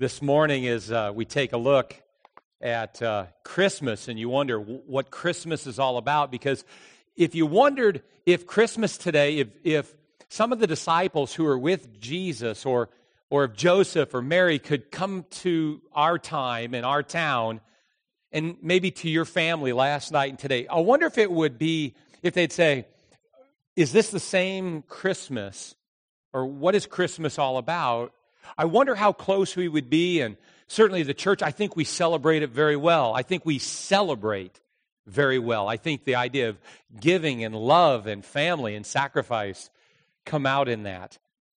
This morning as we take a look at Christmas and you wonder what Christmas is all about, because if you wondered if Christmas today, if some of the disciples who are with Jesus or if Joseph or Mary could come to our time in our town and maybe to your family last night and today, I wonder if it would be, if they'd say, is this the same Christmas? Or what is Christmas all about? I wonder how close we would be, and certainly the church, I think we celebrate it very well. I think we celebrate very well. I think the idea of giving and love and family and sacrifice come out in that.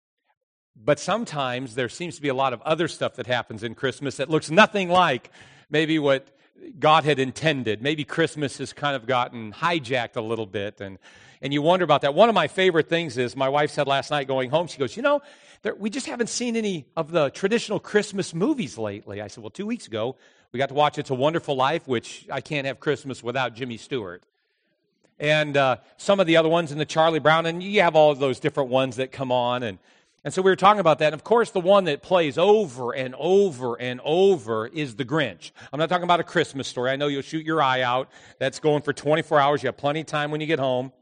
But sometimes there seems to be a lot of other stuff that happens in Christmas that looks nothing like maybe what God had intended. Maybe Christmas has kind of gotten hijacked a little bit, and you wonder about that. One of my favorite things is, my wife said last night going home, she goes, we just haven't seen any of the traditional Christmas movies lately. I said, well, 2 weeks ago, we got to watch It's a Wonderful Life, which I can't have Christmas without Jimmy Stewart. And some of the other ones in the Charlie Brown, and you have all of those different ones that come on. And so we were talking about that. And of course, the one that plays over and over and over is The Grinch. I'm not talking about A Christmas Story. I know you'll shoot your eye out. That's going for 24 hours. You have plenty of time when you get home.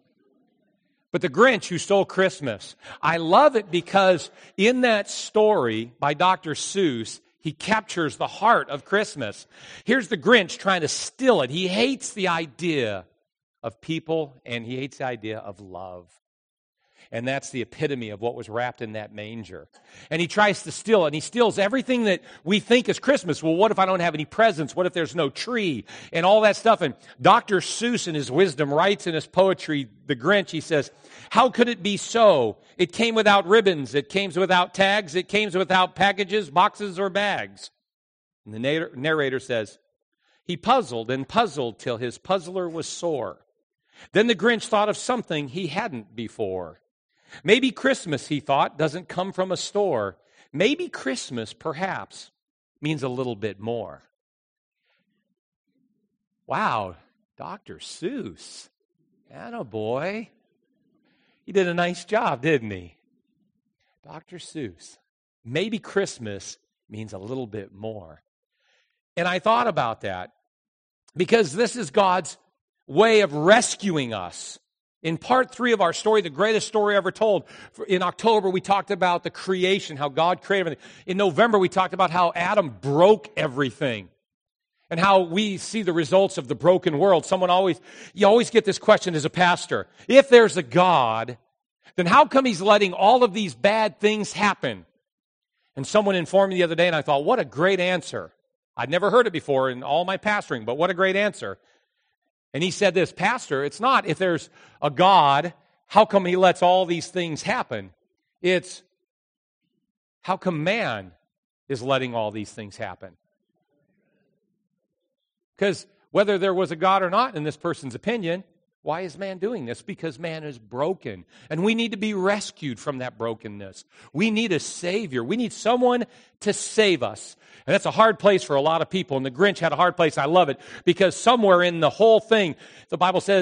But The Grinch Who Stole Christmas, I love it because in that story by Dr. Seuss, he captures the heart of Christmas. Here's the Grinch trying to steal it. He hates the idea of people, and he hates the idea of love. And that's the epitome of what was wrapped in that manger. And he tries to steal it, and he steals everything that we think is Christmas. Well, what if I don't have any presents? What if there's no tree? And all that stuff. And Dr. Seuss, in his wisdom, writes in his poetry, The Grinch, he says, how could it be so? It came without ribbons. It came without tags. It came without packages, boxes, or bags. And the narrator says, he puzzled and puzzled till his puzzler was sore. Then the Grinch thought of something he hadn't before. Maybe Christmas, he thought, doesn't come from a store. Maybe Christmas, perhaps, means a little bit more. Wow, Dr. Seuss. Attaboy. He did a nice job, didn't he? Dr. Seuss. Maybe Christmas means a little bit more. And I thought about that because this is God's way of rescuing us. In part 3 of our story, the greatest story ever told, in October we talked about the creation, how God created everything. In November we talked about how Adam broke everything and how we see the results of the broken world. You always get this question as a pastor. If there's a God, then how come he's letting all of these bad things happen? And someone informed me the other day, and I thought, what a great answer. I'd never heard it before in all my pastoring, but what a great answer. And he said this, Pastor, it's not if there's a God, how come he lets all these things happen? It's how come man is letting all these things happen? Because whether there was a God or not, in this person's opinion, why is man doing this? Because man is broken. And we need to be rescued from that brokenness. We need a Savior. We need someone to save us. And that's a hard place for a lot of people. And the Grinch had a hard place. I love it. Because somewhere in the whole thing, the Bible says,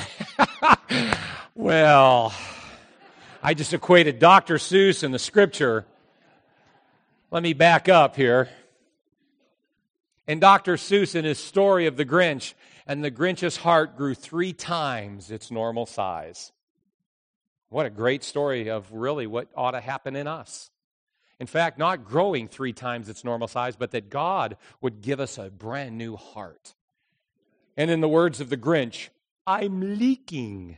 well, I just equated Dr. Seuss and the Scripture. Let me back up here. And Dr. Seuss, in his story of the Grinch, and the Grinch's heart grew 3 times its normal size. What a great story of really what ought to happen in us. In fact, not growing 3 times its normal size, but that God would give us a brand new heart. And in the words of the Grinch, I'm leaking.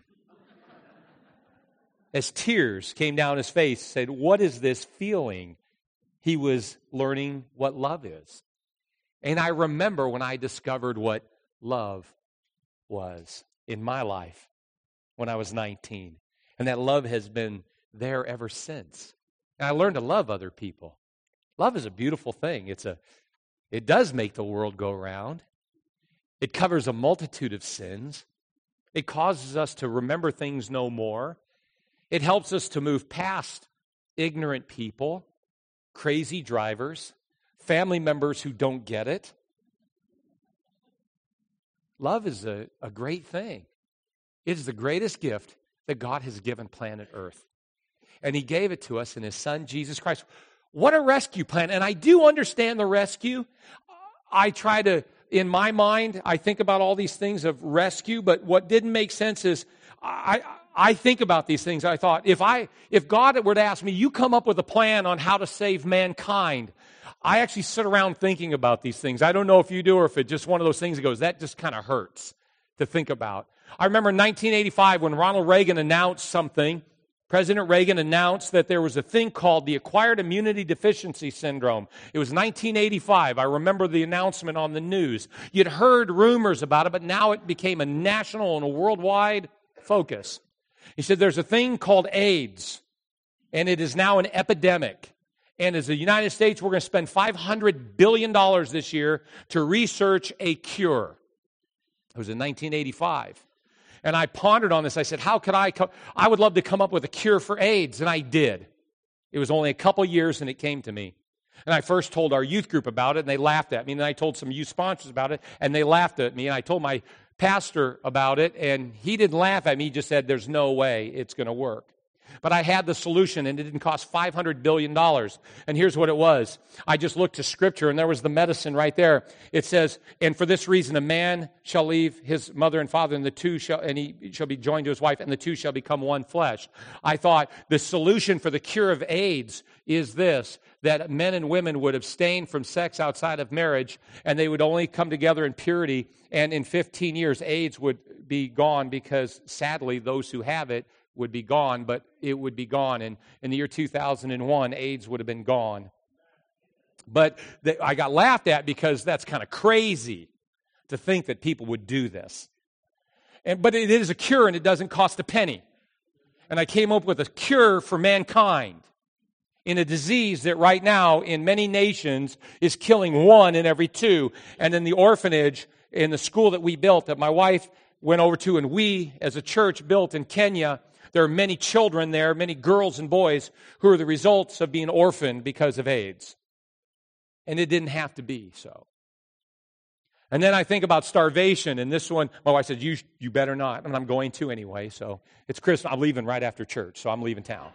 As tears came down his face, said, what is this feeling? He was learning what love is. And I remember when I discovered what love was in my life when I was 19. And that love has been there ever since. And I learned to love other people. Love is a beautiful thing. It does make the world go round. It covers a multitude of sins. It causes us to remember things no more. It helps us to move past ignorant people, crazy drivers, family members who don't get it. Love is a great thing. It is the greatest gift that God has given planet Earth. And he gave it to us in his Son, Jesus Christ. what a rescue plan. And I do understand the rescue. I try to, in my mind, I think about all these things of rescue, but what didn't make sense is I think about these things. I thought, if God were to ask me, you come up with a plan on how to save mankind, I actually sit around thinking about these things. I don't know if you do or if it's just one of those things that goes, that just kind of hurts to think about. I remember in 1985 when Ronald Reagan announced something. President Reagan announced that there was a thing called the Acquired Immunity Deficiency Syndrome. It was 1985. I remember the announcement on the news. You'd heard rumors about it, but now it became a national and a worldwide focus. He said there's a thing called AIDS, and it is now an epidemic. And as the United States, we're going to spend $500 billion this year to research a cure. It was in 1985. And I pondered on this. I said, how could I would love to come up with a cure for AIDS. And I did. It was only a couple years and it came to me. And I first told our youth group about it and they laughed at me. And then I told some youth sponsors about it and they laughed at me. And I told my pastor about it and he didn't laugh at me. He just said, there's no way it's going to work. But I had the solution, and it didn't cost $500 billion. And here's what it was. I just looked to Scripture, and there was the medicine right there. It says, and for this reason, a man shall leave his mother and father, and he shall be joined to his wife, and the two shall become one flesh. I thought the solution for the cure of AIDS is this, that men and women would abstain from sex outside of marriage, and they would only come together in purity, and in 15 years, AIDS would be gone because, sadly, those who have it would be gone, but it would be gone. And in the year 2001, AIDS would have been gone. But I got laughed at because that's kind of crazy to think that people would do this. But it is a cure and it doesn't cost a penny. And I came up with a cure for mankind in a disease that right now in many nations is killing 1 in every 2. And in the orphanage, in the school that we built, that my wife went over to and we as a church built in Kenya, there are many children there, many girls and boys who are the results of being orphaned because of AIDS. And it didn't have to be so. And then I think about starvation, and this one, my wife said, you better not. And I'm going to anyway, so it's Christmas. I'm leaving right after church, so I'm leaving town.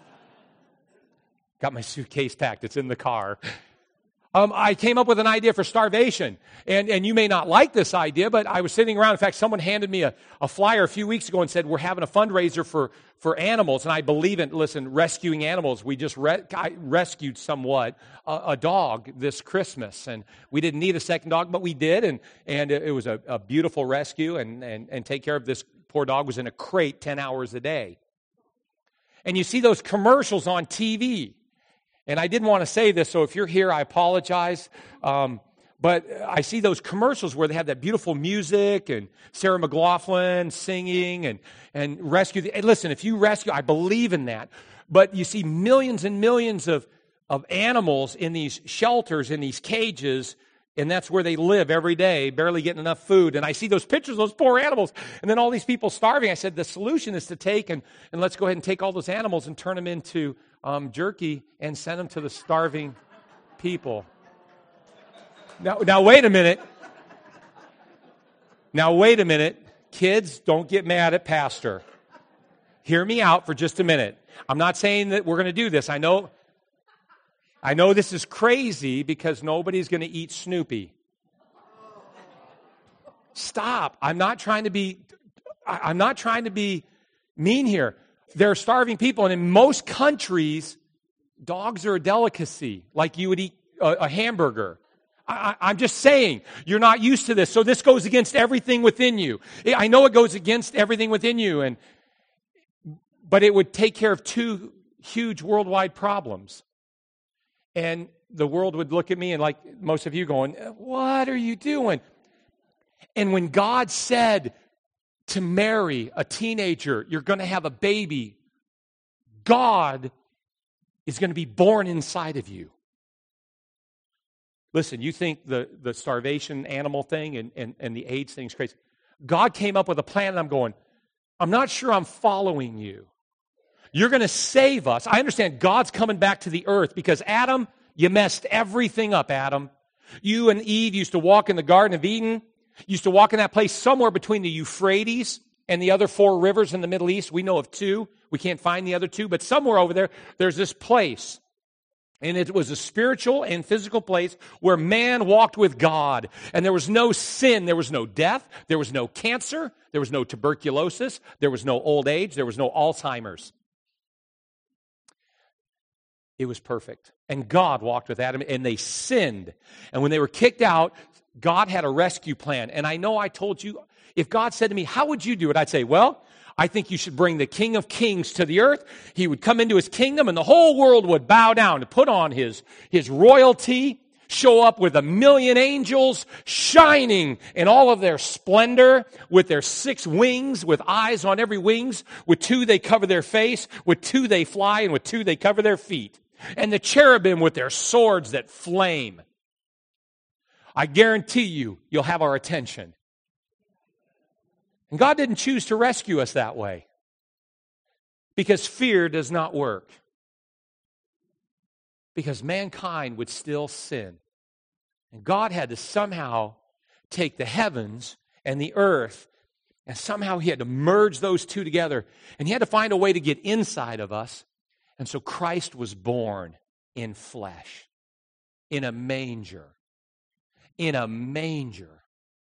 Got my suitcase packed. It's in the car. I came up with an idea for starvation. And you may not like this idea, but I was sitting around. In fact, someone handed me a flyer a few weeks ago and said, we're having a fundraiser for animals. And I believe in, rescuing animals. We just I rescued somewhat a dog this Christmas. And we didn't need a second dog, but we did. And it was a beautiful rescue. And take care of this poor dog was in a crate 10 hours a day. And you see those commercials on TV. And I didn't want to say this, so if you're here, I apologize. But I see those commercials where they have that beautiful music and Sarah McLachlan singing and rescue. Listen, if you rescue, I believe in that. But you see millions and millions of animals in these shelters, in these cages, and that's where they live every day, barely getting enough food. And I see those pictures of those poor animals, and then all these people starving. I said, the solution is to take and let's go ahead and take all those animals and turn them into jerky and send them to the starving people. Now wait a minute. Now wait a minute. Kids, don't get mad at Pastor. Hear me out for just a minute. I'm not saying that we're going to do this. I know this is crazy because nobody's going to eat Snoopy. Stop. I'm not trying to be mean here. There are starving people, and in most countries, dogs are a delicacy, like you would eat a hamburger. I'm just saying, you're not used to this, so this goes against everything within you. I know it goes against everything within you, but it would take care of 2 huge worldwide problems. And the world would look at me and like most of you going, what are you doing? And when God said to Mary, a teenager, you're going to have a baby, God is going to be born inside of you. Listen, you think the starvation animal thing and the AIDS thing is crazy. God came up with a plan, and I'm going, I'm not sure I'm following you. You're going to save us. I understand God's coming back to the earth because Adam, you messed everything up, Adam. You and Eve used to walk in the Garden of Eden. Used to walk in that place somewhere between the Euphrates and the other 4 rivers in the Middle East. We know of 2. We can't find the other 2, but somewhere over there, there's this place. And it was a spiritual and physical place where man walked with God. And there was no sin, there was no death, there was no cancer, there was no tuberculosis, there was no old age, there was no Alzheimer's. It was perfect. And God walked with Adam, and they sinned. And when they were kicked out, God had a rescue plan. And I know I told you, if God said to me, how would you do it? I'd say, well, I think you should bring the King of Kings to the earth. He would come into his kingdom, and the whole world would bow down to put on his royalty, show up with 1,000,000 angels shining in all of their splendor, with their 6 wings, with eyes on every wings. With 2 they cover their face, with 2 they fly, and with 2 they cover their feet. And the cherubim with their swords that flame. I guarantee you'll have our attention. And God didn't choose to rescue us that way, because fear does not work. Because mankind would still sin. And God had to somehow take the heavens and the earth, and somehow He had to merge those 2 together. And He had to find a way to get inside of us. And so Christ was born in flesh, in a manger. In a manger.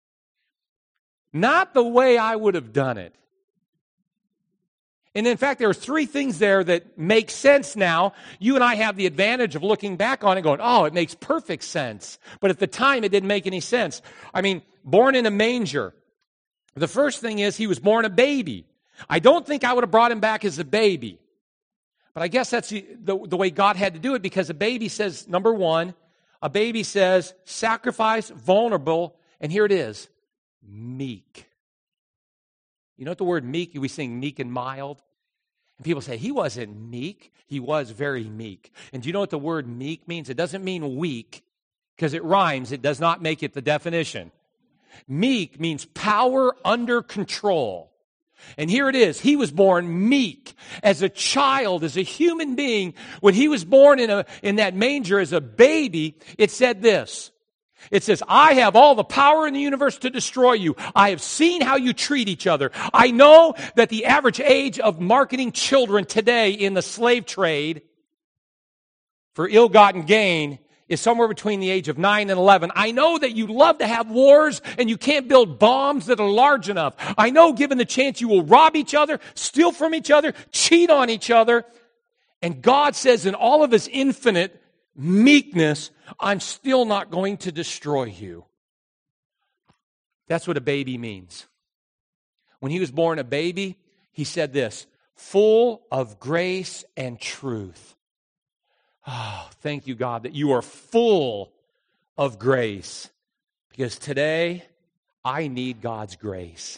Not the way I would have done it. And in fact, there are 3 things there that make sense now. You and I have the advantage of looking back on it and going, oh, it makes perfect sense. But at the time, it didn't make any sense. I mean, born in a manger. The first thing is He was born a baby. I don't think I would have brought Him back as a baby. But I guess that's the way God had to do it, because a baby says, number one, a baby says sacrifice, vulnerable, and here it is, meek. You know what the word meek, we sing meek and mild. And people say, He wasn't meek. He was very meek. And do you know what the word meek means? It doesn't mean weak, because it rhymes. It does not make it the definition. Meek means power under control. And here it is. He was born meek as a child, as a human being. When He was born in that manger as a baby, it said this. It says, I have all the power in the universe to destroy you. I have seen how you treat each other. I know that the average age of marketing children today in the slave trade for ill-gotten gain is somewhere between the age of 9 and 11. I know that you love to have wars and you can't build bombs that are large enough. I know, given the chance, you will rob each other, steal from each other, cheat on each other. And God says, in all of His infinite meekness, I'm still not going to destroy you. That's what a baby means. When He was born a baby, He said this, full of grace and truth. Oh, thank you, God, that you are full of grace. Because today, I need God's grace.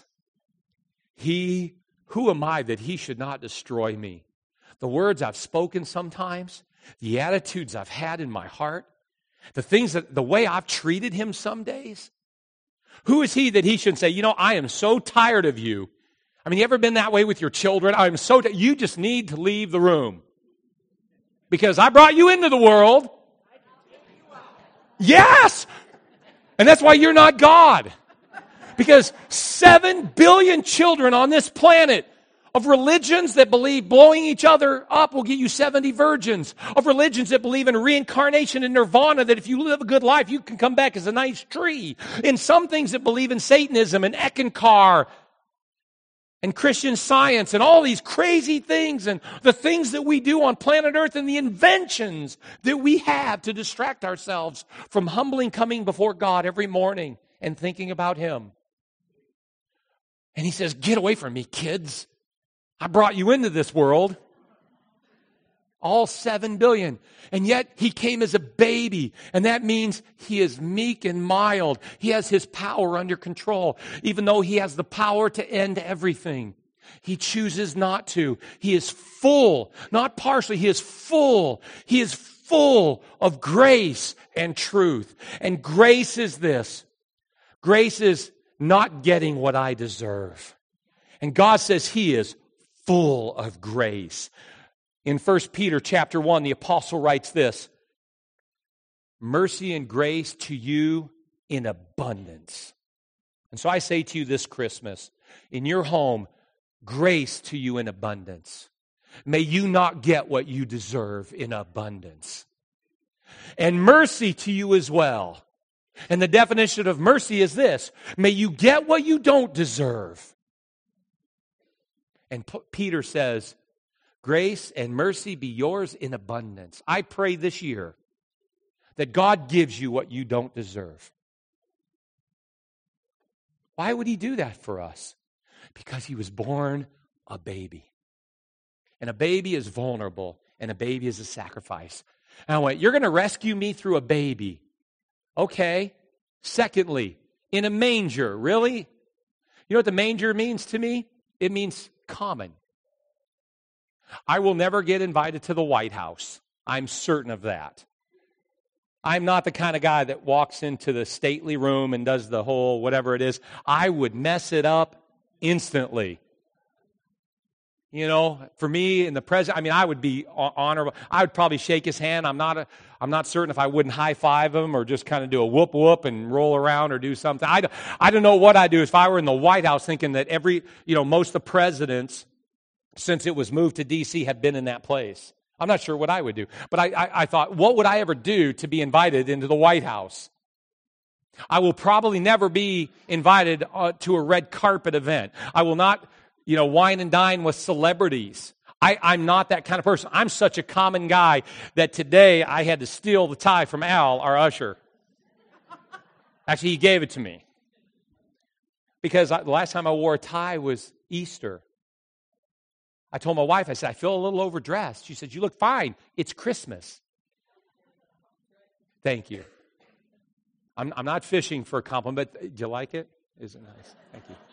Who am I that He should not destroy me? The words I've spoken sometimes, the attitudes I've had in my heart, the way I've treated Him some days. Who is He that He should say, I am so tired of you. I mean, you ever been that way with your children? You just need to leave the room. Because I brought you into the world. Yes! And that's why you're not God. Because 7 billion children on this planet, of religions that believe blowing each other up will get you 70 virgins, of religions that believe in reincarnation and nirvana, that if you live a good life, you can come back as a nice tree, in some things that believe in Satanism and Eckankar, and Christian Science, and all these crazy things, and the things that we do on planet Earth, and the inventions that we have to distract ourselves from humbling coming before God every morning and thinking about Him. And He says, get away from me, kids. I brought you into this world. All 7 billion. And yet He came as a baby. And that means He is meek and mild. He has His power under control. Even though He has the power to end everything, He chooses not to. He is full, not partially. He is full. He is full of grace and truth. And grace is this. Grace is not getting what I deserve. And God says He is full of grace. In 1 Peter chapter 1, the apostle writes this, mercy and grace to you in abundance. And so I say to you this Christmas, in your home, grace to you in abundance. May you not get what you deserve in abundance. and mercy to you as well. And the definition of mercy is this: may you get what you don't deserve. And Peter says, grace and mercy be yours in abundance. I pray this year that God gives you what you don't deserve. Why would He do that for us? Because He was born a baby. And a baby is vulnerable, and a baby is a sacrifice. And I went, you're going to rescue me through a baby. Okay. Secondly, in a manger. Really? You know what the manger means to me? It means common. I will never get invited to the White House. I'm certain of that. I'm not the kind of guy that walks into the stately room and does the whole whatever it is. I would mess it up instantly. You know, for me and the president, I would be honorable. I would probably shake his hand. I'm not certain if I wouldn't high five him or just kind of do a whoop whoop and roll around or do something. I don't know what I'd do if I were in the White House, thinking that most of the presidents, since it was moved to D.C., have been in that place. I'm not sure what I would do. But I thought, what would I ever do to be invited into the White House? I will probably never be invited to a red carpet event. I will not, wine and dine with celebrities. I'm not that kind of person. I'm such a common guy that today I had to steal the tie from Al, our usher. Actually, he gave it to me. Because the last time I wore a tie was Easter. I told my wife, I said, I feel a little overdressed. She said, you look fine. It's Christmas. Thank you. I'm not fishing for a compliment. Do you like it? Is it nice? Thank you.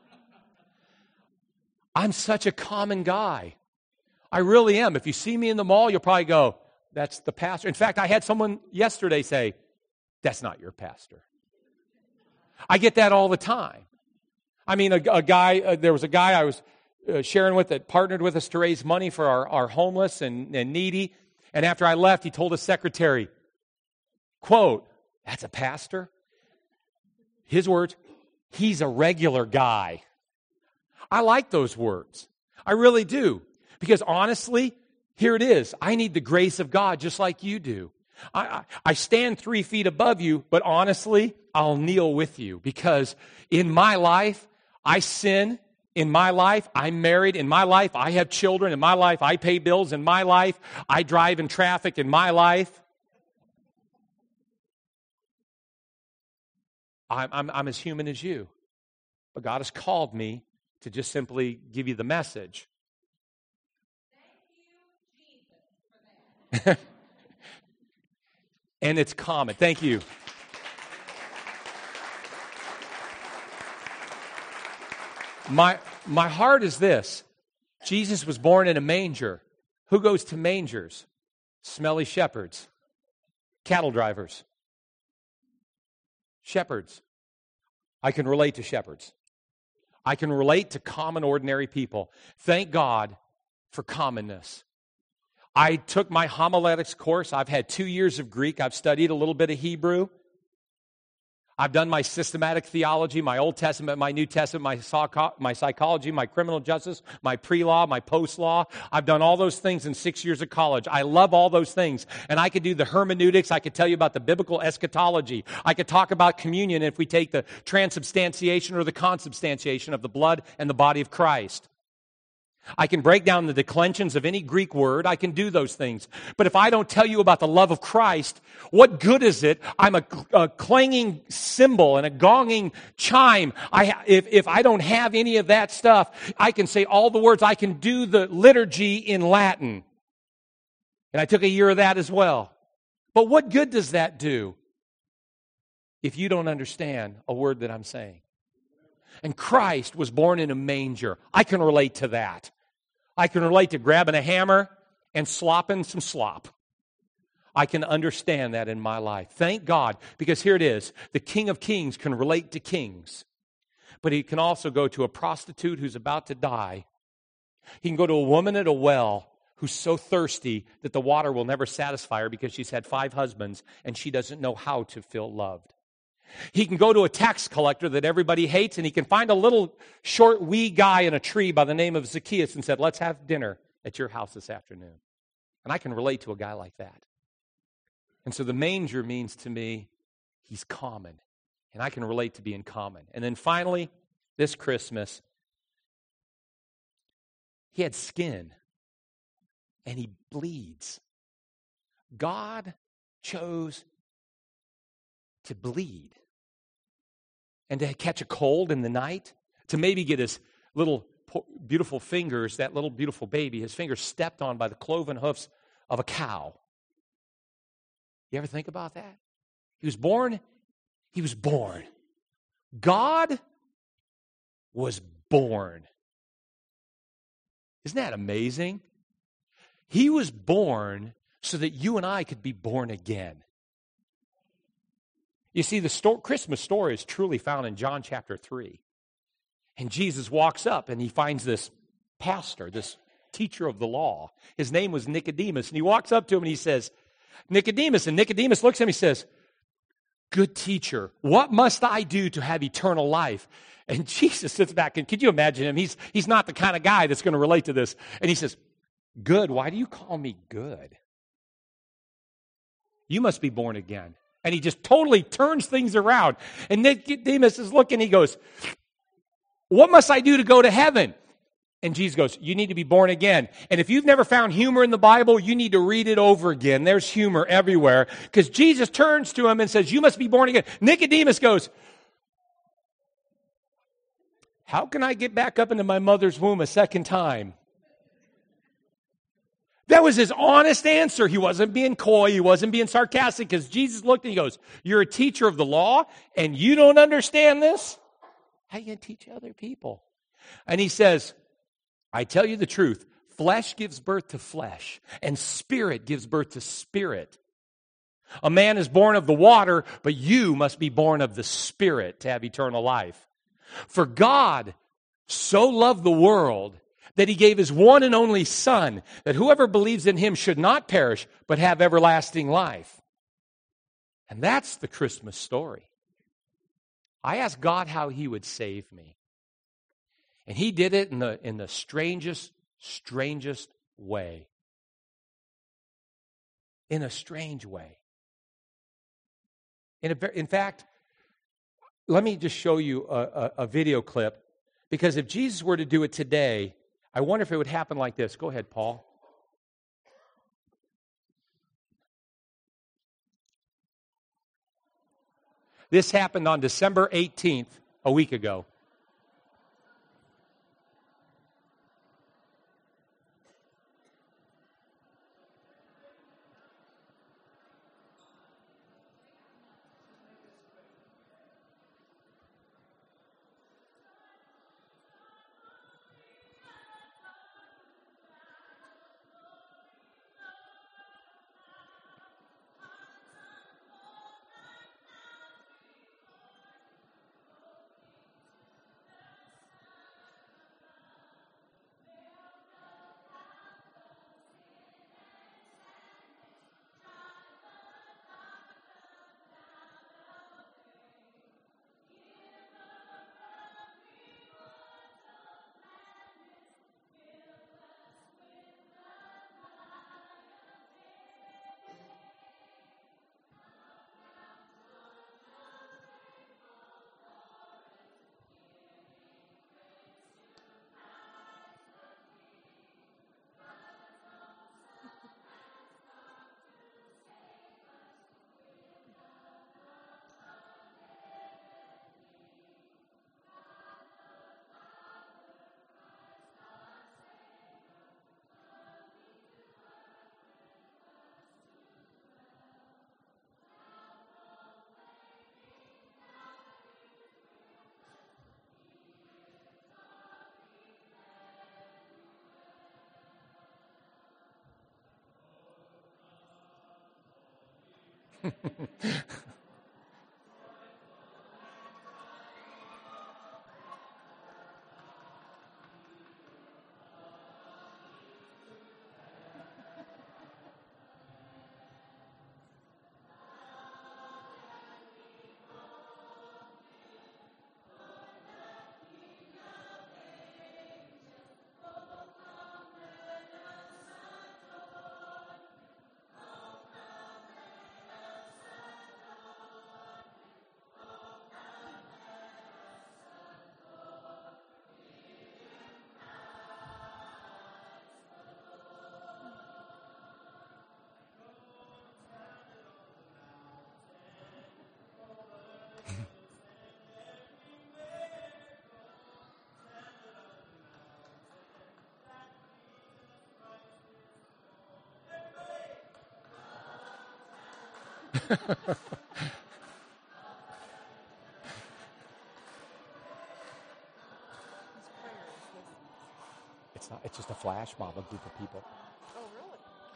I'm such a common guy. I really am. If you see me in the mall, you'll probably go, that's the pastor. In fact, I had someone yesterday say, that's not your pastor. I get that all the time. There was a guy I was sharing with that partnered with us to raise money for our homeless and needy. And after I left, he told his secretary, quote, that's a pastor? His words, he's a regular guy. I like those words. I really do. Because honestly, here it is. I need the grace of God just like you do. I stand 3 feet above you, but honestly, I'll kneel with you. Because in my life, I sin. In my life, I'm married. In my life, I have children. In my life, I pay bills. In my life, I drive in traffic. In my life, I'm as human as you. But God has called me to just simply give you the message. Thank you, Jesus, for that. And it's common. Thank you. My heart is this. Jesus was born in a manger. Who goes to mangers? Smelly shepherds. Cattle drivers. Shepherds. I can relate to shepherds. I can relate to common, ordinary people. Thank God for commonness. I took my homiletics course. I've had 2 years of Greek. I've studied a little bit of Hebrew. I've done my systematic theology, my Old Testament, my New Testament, my psychology, my criminal justice, my pre-law, my post-law. I've done all those things in 6 years of college. I love all those things. And I could do the hermeneutics. I could tell you about the biblical eschatology. I could talk about communion if we take the transubstantiation or the consubstantiation of the blood and the body of Christ. I can break down the declensions of any Greek word. I can do those things. But if I don't tell you about the love of Christ, what good is it? I'm a clanging cymbal and a gonging chime. If I don't have any of that stuff, I can say all the words. I can do the liturgy in Latin. And I took a year of that as well. But what good does that do if you don't understand a word that I'm saying? And Christ was born in a manger. I can relate to that. I can relate to grabbing a hammer and slopping some slop. I can understand that in my life. Thank God, because here it is. The King of Kings can relate to kings. But he can also go to a prostitute who's about to die. He can go to a woman at a well who's so thirsty that the water will never satisfy her because she's had 5 husbands and she doesn't know how to feel loved. He can go to a tax collector that everybody hates, and he can find a little short, wee guy in a tree by the name of Zacchaeus and said, let's have dinner at your house this afternoon. And I can relate to a guy like that. And so the manger means to me, he's common. And I can relate to being common. And then finally, this Christmas, he had skin. And he bleeds. God chose to bleed. And to catch a cold in the night. To maybe get his little beautiful fingers, that little beautiful baby, his fingers stepped on by the cloven hoofs of a cow. You ever think about that? He was born. He was born. God was born. Isn't that amazing? He was born so that you and I could be born again. You see, the Christmas story is truly found in John chapter 3. And Jesus walks up and he finds this pastor, this teacher of the law. His name was Nicodemus. And he walks up to him and he says, Nicodemus. And Nicodemus looks at him and he says, good teacher, what must I do to have eternal life? And Jesus sits back and could you imagine him? He's not the kind of guy that's going to relate to this. And he says, good, why do you call me good? You must be born again. And he just totally turns things around. And Nicodemus is looking, he goes, what must I do to go to heaven? And Jesus goes, you need to be born again. And if you've never found humor in the Bible, you need to read it over again. There's humor everywhere. Because Jesus turns to him and says, you must be born again. Nicodemus goes, how can I get back up into my mother's womb a second time? That was his honest answer. He wasn't being coy. He wasn't being sarcastic because Jesus looked and he goes, you're a teacher of the law and you don't understand this? How are you going to teach other people? And he says, I tell you the truth, flesh gives birth to flesh and spirit gives birth to spirit. A man is born of the water, but you must be born of the Spirit to have eternal life. For God so loved the world that he gave his one and only Son, that whoever believes in him should not perish, but have everlasting life. And that's the Christmas story. I asked God how he would save me. And he did it in the strangest way. In a strange way. In fact, let me just show you a video clip. Because if Jesus were to do it today, I wonder if it would happen like this. Go ahead, Paul. This happened on December 18th, a week ago. It's not. It's just a flash mob, a group of people. Oh, really?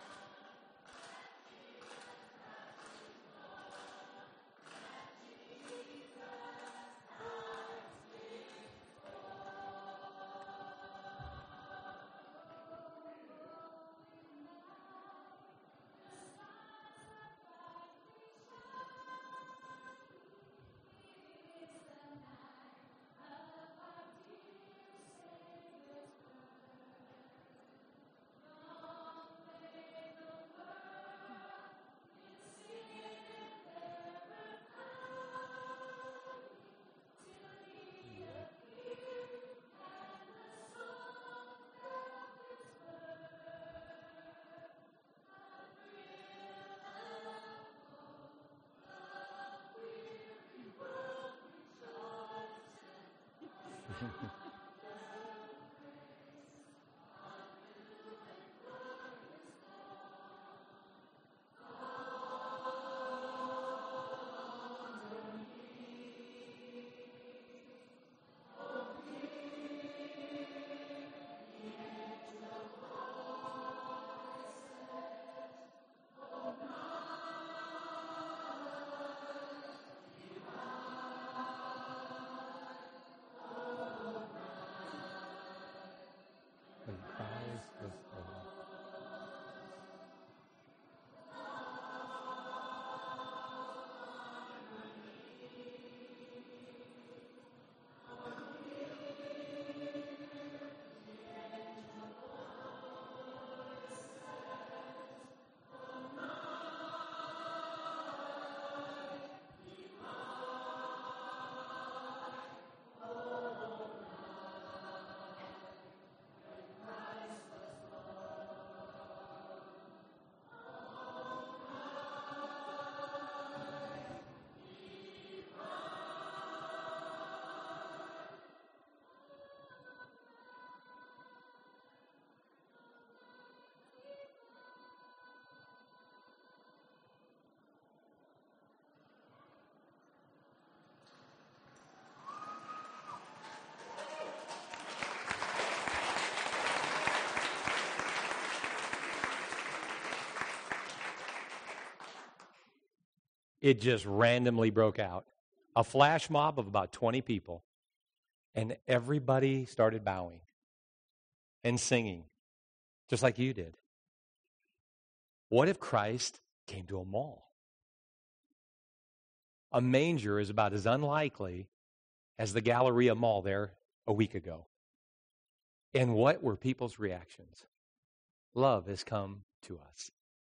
It just randomly broke out. A flash mob of about 20 people. And everybody started bowing and singing, just like you did. What if Christ came to a mall? A manger is about as unlikely as the Galleria Mall there a week ago. And what were people's reactions? Love has come to us.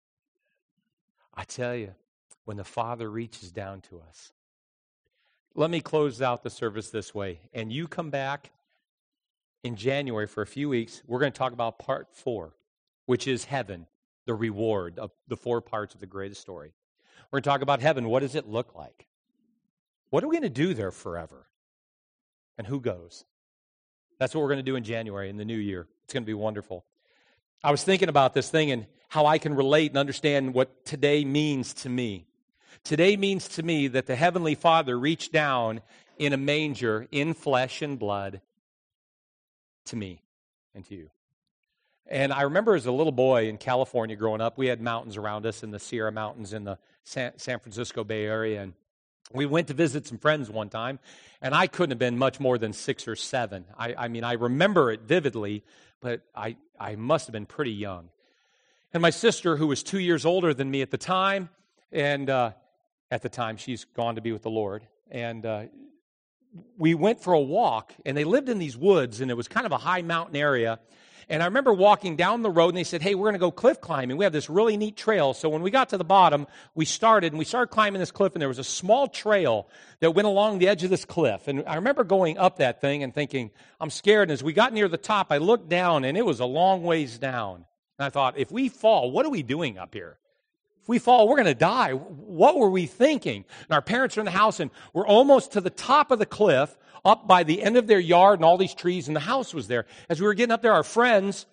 I tell you, when the Father reaches down to us. Let me close out the service this way. And you come back in January for a few weeks. We're going to talk about part 4, which is heaven, the reward of the 4 parts of the greatest story. We're going to talk about heaven. What does it look like? What are we going to do there forever? And who goes? That's what we're going to do in January, in the new year. It's going to be wonderful. I was thinking about this thing and how I can relate and understand what today means to me. Today means to me that the Heavenly Father reached down in a manger in flesh and blood to me and to you. And I remember as a little boy in California growing up, we had mountains around us in the Sierra Mountains in the San Francisco Bay Area. And we went to visit some friends one time, and I couldn't have been much more than 6 or 7. I mean, I remember it vividly, but I must have been pretty young. And my sister, who was 2 years older than me at the time, and at the time she's gone to be with the Lord, and we went for a walk, and they lived in these woods, and it was kind of a high mountain area. And I remember walking down the road, and they said, hey, we're going to go cliff climbing. We have this really neat trail. So when we got to the bottom, we started climbing this cliff, and there was a small trail that went along the edge of this cliff. And I remember going up that thing and thinking, I'm scared. And as we got near the top, I looked down, and it was a long ways down. And I thought, if we fall, what are we doing up here? If we fall, we're going to die. What were we thinking? And our parents are in the house, and we're almost to the top of the cliff, up by the end of their yard and all these trees, and the house was there. As we were getting up there, our friends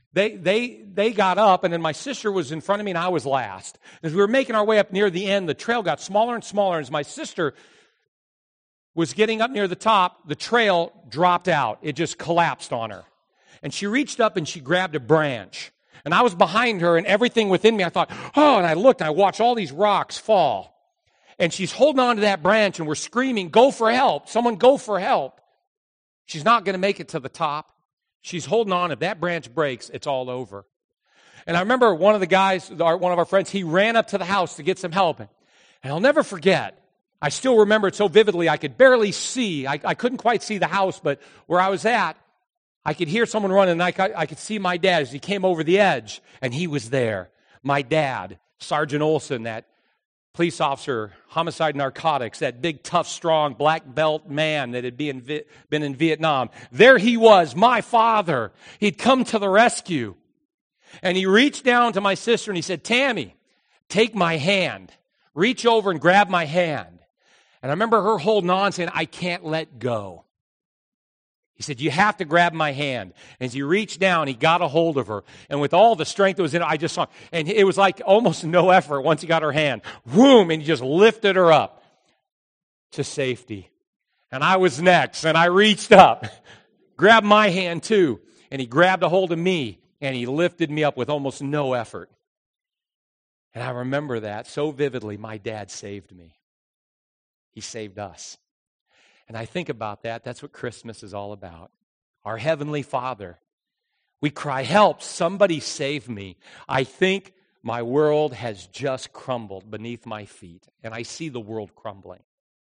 They got up, and then my sister was in front of me, and I was last. As we were making our way up near the end, the trail got smaller and smaller. As my sister was getting up near the top, the trail dropped out. It just collapsed on her. And she reached up and she grabbed a branch. And I was behind her, and everything within me, I thought, oh, and I looked, and I watched all these rocks fall. And she's holding on to that branch, and we're screaming, go for help. Someone go for help. She's not going to make it to the top. She's holding on. If that branch breaks, it's all over. And I remember one of the guys, one of our friends, he ran up to the house to get some help. And I'll never forget, I still remember it so vividly, I could barely see. I couldn't quite see the house, but where I was at, I could hear someone running, and I could see my dad as he came over the edge, and he was there. My dad, Sergeant Olson, that police officer, homicide narcotics, that big, tough, strong, black belt man that had been in Vietnam. There he was, my father. He'd come to the rescue. And he reached down to my sister and he said, Tammy, take my hand. Reach over and grab my hand. And I remember her holding on, saying, I can't let go. He said, you have to grab my hand. And as he reached down, he got a hold of her. And with all the strength that was in it, I just saw him. And it was like almost no effort once he got her hand. Whoom! And he just lifted her up to safety. And I was next. And I reached up, grabbed my hand too. And he grabbed a hold of me. And he lifted me up with almost no effort. And I remember that so vividly. My dad saved me. He saved us. And I think about that. That's what Christmas is all about. Our Heavenly Father. We cry, help, somebody save me. I think my world has just crumbled beneath my feet. And I see the world crumbling.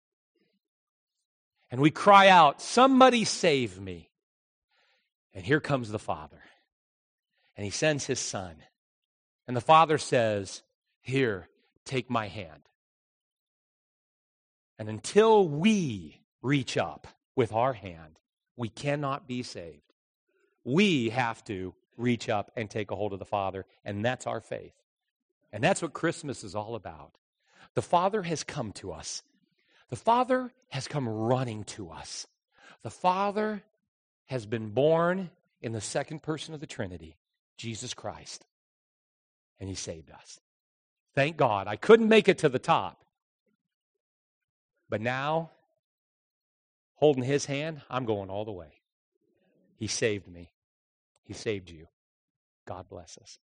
And we cry out, somebody save me. And here comes the Father. And He sends His Son. And the Father says, here, take my hand. And until we reach up with our hand, we cannot be saved. We have to reach up and take a hold of the Father, and that's our faith. And that's what Christmas is all about. The Father has come to us. The Father has come running to us. The Father has been born in the second person of the Trinity, Jesus Christ, and He saved us. Thank God. I couldn't make it to the top. But now, holding His hand, I'm going all the way. He saved me. He saved you. God bless us.